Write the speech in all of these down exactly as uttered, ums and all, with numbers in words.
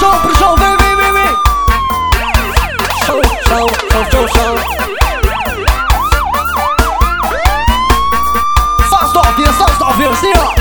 chão, pro chão, vem, vem, vem, vem. Chão, chão, chão, chão, chão. Só as novinhas, só as novinhas, assim, ó.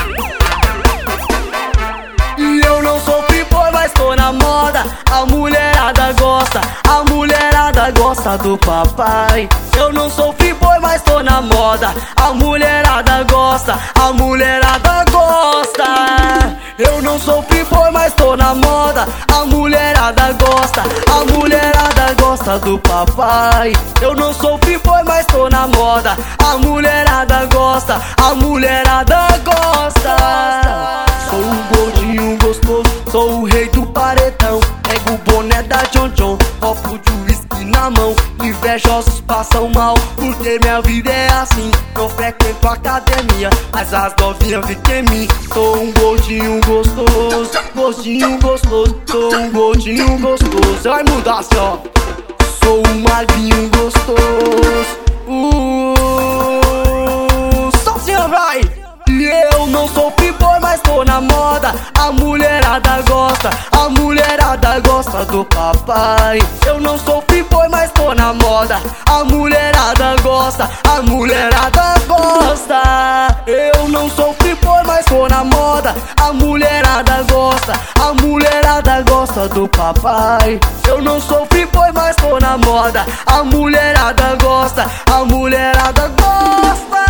E eu não sou free-boy, mas tô na moda. A mulherada gosta, a mulherada gosta do papai. Eu não sou free-boy, mas tô na moda. A mulherada gosta, a mulherada gosta. Eu não sou free-boy, mas tô na moda. A mulherada gosta, a mulherada gosta do papai. Eu não sou free-boy, mas tô na moda. A mulherada gosta, a mulherada gosta. Sou um gordinho gostoso, sou o rei do paredão. Pego o boné da John John, copo de whisky na mão. Invejosos passam mal, porque minha vida é assim. Não frequento academia, mas as novinhas ficam em mim. Sou um gordinho gostoso, gordinho gostoso. Sou um gordinho gostoso. Vai mudar assim, ó. Sou um magrinho gostoso. Uh, sozinha vai. E eu não sou free-boy, mas tô na moda. A mulherada gosta, a mulherada gosta do papai. Eu não sou free-boy, mas tô na moda. A mulherada gosta, a mulherada gosta. Eu não sou free-boy, mas tô na moda. A mulherada gosta, a mulherada gosta do papai. Eu não sou free-boy, mas tô na moda. A mulherada gosta, a mulherada gosta.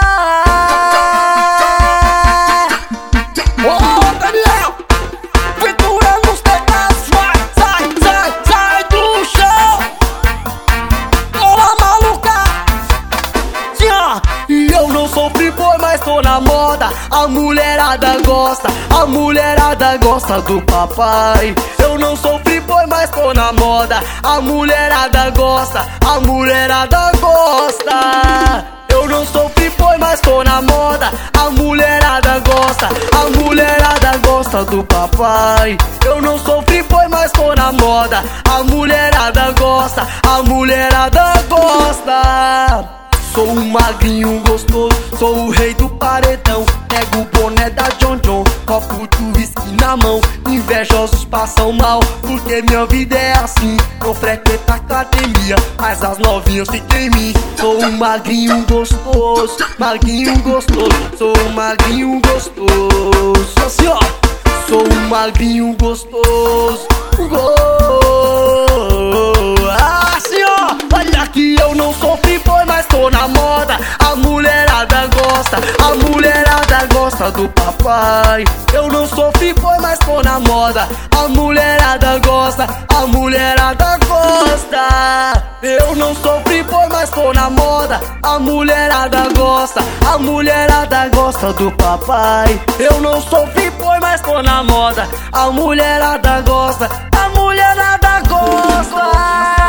Sou free-boy, mas tô na moda. A mulherada gosta, a mulherada gosta do papai. Eu não sou free-boy, mas tô na moda. A mulherada gosta, a mulherada gosta. Eu não sou free-boy, mas tô na moda. A mulherada gosta, a mulherada gosta do papai. Eu não sou free-boy, mas tô na moda. A mulherada gosta, a mulherada gosta. Sou um magrinho gostoso, sou o rei do paredão. Pego o boné da John John, copo de whisky na mão. Invejosos passam mal, porque minha vida é assim. Não frequento academia, mas as novinhas ficam em mim. Sou um magrinho gostoso, magrinho gostoso. Sou um magrinho gostoso. Assim, ó. Sou um magrinho gostoso. Assim, ó. Olha que eu não sou free-boy, mas tô na moda. A mulherada gosta, a mulherada gosta do papai. Eu não sou free-boy, mas tô na moda. A mulherada gosta, a mulherada gosta. Eu não sou free-boy, mas tô na moda. A mulherada gosta, a mulherada gosta do papai. Eu não sou free-boy, mas tô na moda. A mulherada gosta, a mulherada gosta.